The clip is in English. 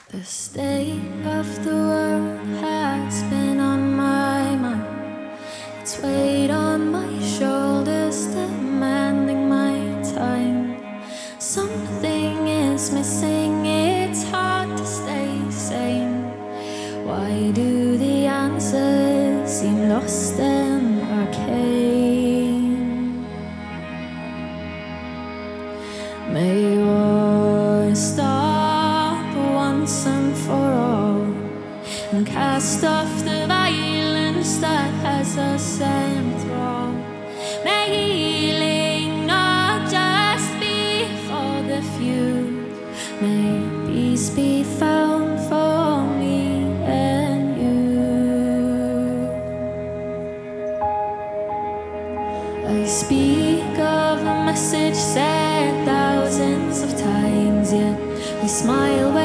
The state of the world has been on my mind. It's weight on my shoulders, demanding my time. Something is missing, it's hard to stay sane. Why do the answers seem lost and arcane? May war stop once and for all, and cast off the violence that has us enthralled. May healing not just be for the few. May peace be found for me and you. I speak of a message said thousands of times, yet we smile